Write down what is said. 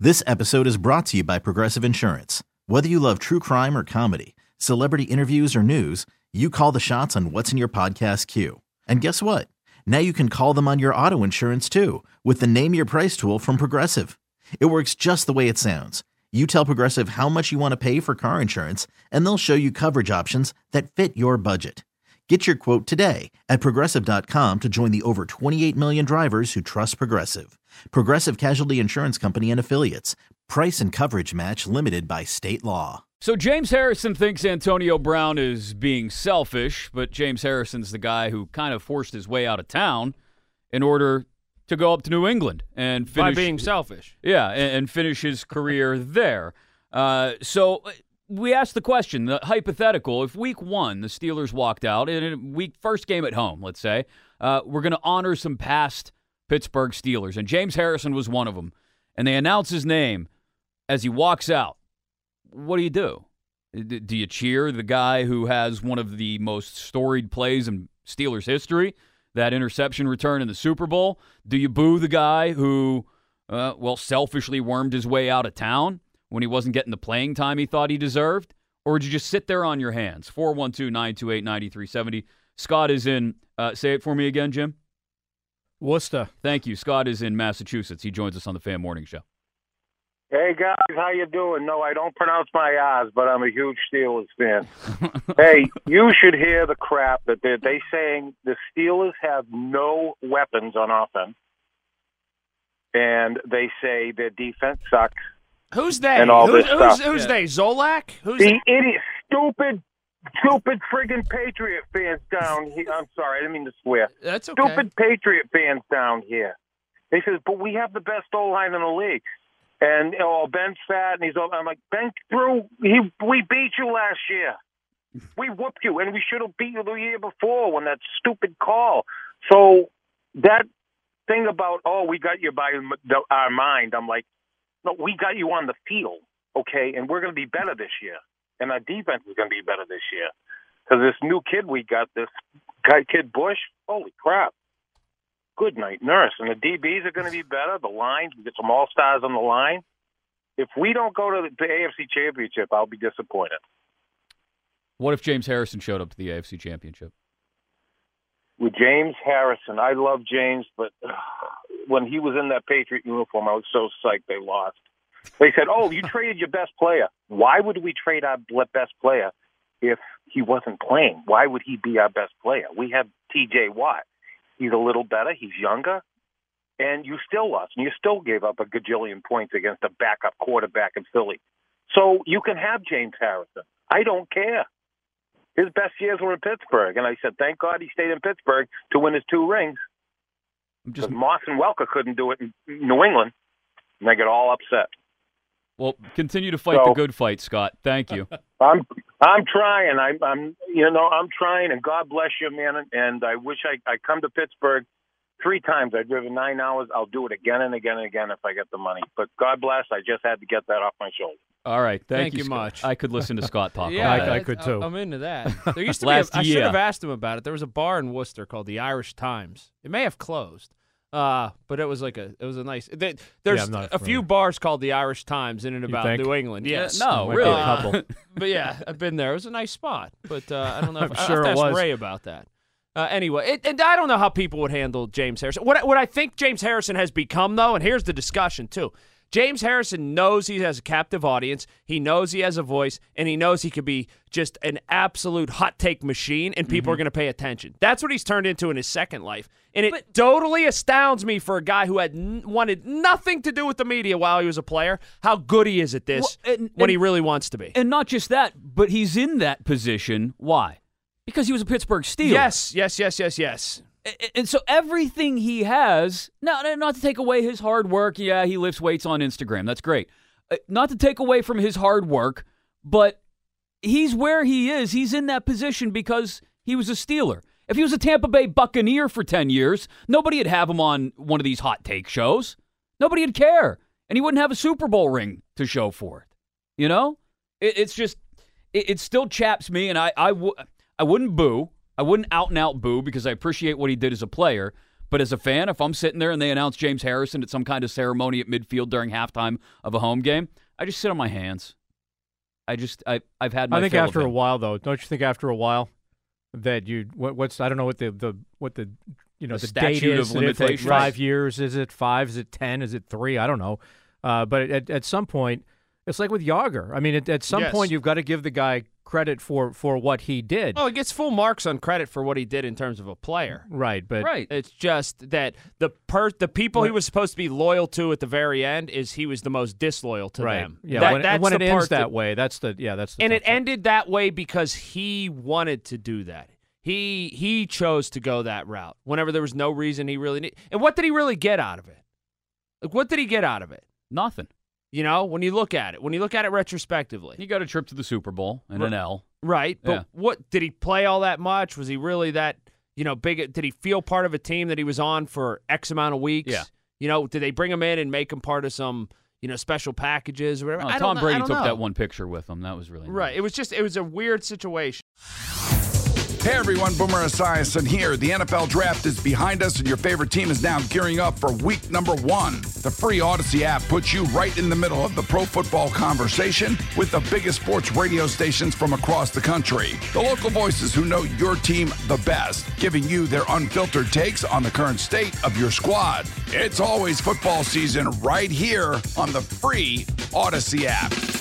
This episode is brought to you by Progressive Insurance. Whether you love true crime or comedy, celebrity interviews or news, you call the shots on what's in your podcast queue. And guess what? Now you can call them on your auto insurance too with the Name Your Price tool from Progressive. It works just the way it sounds. You tell Progressive how much you want to pay for car insurance, and they'll show you coverage options that fit your budget. Get your quote today at Progressive.com to join the over 28 million drivers who trust Progressive. Progressive Casualty Insurance Company and Affiliates. Price and coverage match limited by state law. So James Harrison thinks Antonio Brown is being selfish, but James Harrison's the guy who kind of forced his way out of town in order to go up to New England and finish. By being selfish. Yeah, and finish his career there. So we asked the question, the hypothetical, if week one the Steelers walked out, in first game at home, let's say, we're going to honor some past Pittsburgh Steelers, and James Harrison was one of them, and they announce his name as he walks out. What do you do? Do you cheer the guy who has one of the most storied plays in Steelers history, that interception return in the Super Bowl? Do you boo the guy who, selfishly wormed his way out of town when he wasn't getting the playing time he thought he deserved? Or would you just sit there on your hands? 412-928-9370. Scott is in, say it for me again, Jim. Worcester. Thank you. Scott is in Massachusetts. He joins us on the Fan Morning Show. Hey, guys, how you doing? No, I don't pronounce my R's, but I'm a huge Steelers fan. Hey, you should hear the crap that they're saying the Steelers have no weapons on offense, and they say their defense sucks. Who's they? And all this stuff. Who's they? Zolak? Who's the idiot, stupid friggin' Patriot fans down here. I'm sorry, I didn't mean to swear. That's okay. Stupid Patriot fans down here. They says, but we have the best O-line in the league. And Ben's fat, and I'm like, Ben we beat you last year. We whooped you, and we should have beat you the year before when that stupid call. So that thing about, we got you by our mind, I'm like, no, we got you on the field, okay, and we're going to be better this year. And our defense is going to be better this year. Because this new kid we got, this guy, Kid Bush, holy crap. Good night, nurse. And the DBs are going to be better. The lines, we get some all-stars on the line. If we don't go to the AFC Championship, I'll be disappointed. What if James Harrison showed up to the AFC Championship? With James Harrison, I love James, but when he was in that Patriot uniform, I was so psyched they lost. They said, you traded your best player. Why would we trade our best player if he wasn't playing? Why would he be our best player? We have T.J. Watt. He's a little better. He's younger. And you still lost. And you still gave up a gajillion points against a backup quarterback in Philly. So you can have James Harrison. I don't care. His best years were in Pittsburgh. And I said, thank God he stayed in Pittsburgh to win his 2 rings. Because Moss and Welker couldn't do it in New England. And I get all upset. Well, continue to fight the good fight, Scott. Thank you. I'm trying. I'm trying, and God bless you, man. And I wish I come to Pittsburgh 3 times. I've driven 9 hours. I'll do it again and again and again if I get the money. But God bless. I just had to get that off my shoulder. All right. Thank you Scott. Much. I could listen to Scott talk. Yeah, I could too. I'm into that. There used to Last be. I year. should have asked him about it. There was a bar in Worcester called the Irish Times. It may have closed. But it was a nice. There's a few bars called the Irish Times in and about New England. Yes, no, really, a couple. But yeah, I've been there. It was a nice spot. But I don't know. I'm if sure I it have to was. ask Ray about that. Anyway, and I don't know how people would handle James Harrison. What I think James Harrison has become, though, and here's the discussion too. James Harrison knows he has a captive audience. He knows he has a voice, and he knows he could be just an absolute hot take machine, and people are going to pay attention. That's what he's turned into in his second life. And it totally astounds me for a guy who had wanted nothing to do with the media while he was a player, how good he is at this when he really wants to be. And not just that, but he's in that position. Why? Because he was a Pittsburgh Steeler. Yes. And so everything he has, not to take away his hard work, yeah, he lifts weights on Instagram. That's great. Not to take away from his hard work, but he's where he is. He's in that position because he was a Steeler. If he was a Tampa Bay Buccaneer for 10 years, nobody would have him on one of these hot take shows. Nobody would care. And he wouldn't have a Super Bowl ring to show for it. You know? It's just, it still chaps me, and I wouldn't boo. I wouldn't out-and-out boo because I appreciate what he did as a player. But as a fan, if I'm sitting there and they announce James Harrison at some kind of ceremony at midfield during halftime of a home game, I just sit on my hands. I've had my. I think fill after of a him. while, though, don't you think after a while that what's I don't know what the the date statute is. of limitations. Like 5 years? Is it 5? Is it 10? Is it 3? I don't know. But at some point, it's like with Yager. I mean, at some point, you've got to give the guy credit for what he did. Oh, he gets full marks on credit for what he did in terms of a player. Right, but It's just that the people he was supposed to be loyal to at the very end is he was the most disloyal to them. Yeah, that's when it the ends part that way, that's the and tough it part. ended that way because he wanted to do that. He chose to go that route whenever there was no reason he really needed. And what did he really get out of it? Like, what did he get out of it? Nothing. You know, when you look at it retrospectively. He got a trip to the Super Bowl and an L. Right, but Yeah. what did he play all that much? Was he really that, big? Did he feel part of a team that he was on for X amount of weeks? Yeah. Did they bring him in and make him part of some, special packages or whatever? Oh, I don't Tom know. Brady I don't took know. that one picture with him. That was really nice. Right. It was a weird situation. Hey everyone, Boomer Esiason here. The NFL Draft is behind us and your favorite team is now gearing up for week number 1. The free Odyssey app puts you right in the middle of the pro football conversation with the biggest sports radio stations from across the country. The local voices who know your team the best, giving you their unfiltered takes on the current state of your squad. It's always football season right here on the free Odyssey app.